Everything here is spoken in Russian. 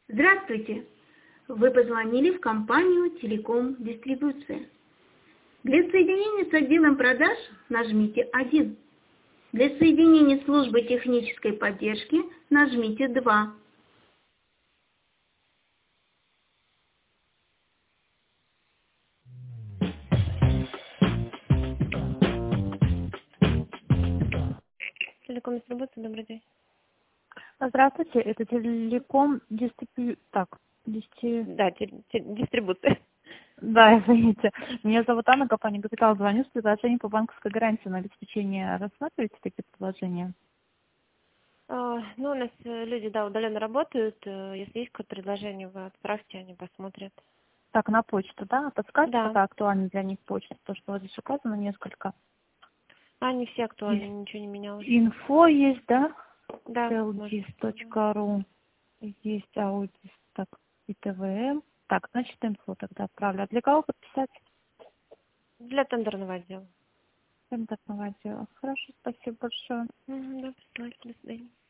Здравствуйте! Вы позвонили в компанию «Телеком Дистрибуция». Для соединения с отделом продаж нажмите 1. Для соединения с службой технической поддержки нажмите 2. Телеком дистрибуция, добрый день. Здравствуйте, это телеком Да, дистрибуция. Да, извините. Меня зовут Анна, компания «Капитал». Звоню с предложением по банковской гарантии на обеспечение. Рассматриваете такие предложения? Ну, у нас люди, да, удаленно работают. Если есть какое-то предложение, вы отправьте, они посмотрят. Так, на почту, да? Подскажете, Да. какая актуальна для них почта? То, что вот здесь указано несколько. Они все актуальны, Есть ничего не менялось. инфо есть, да? Да, можете. Teldis.ru. Есть аудис, так, и ТВМ. Так, значит, инфо тогда отправлю. А для кого подписать? Для тендерного отдела. Тендерного отдела. Хорошо, спасибо большое. Да, присылайте, до свидания.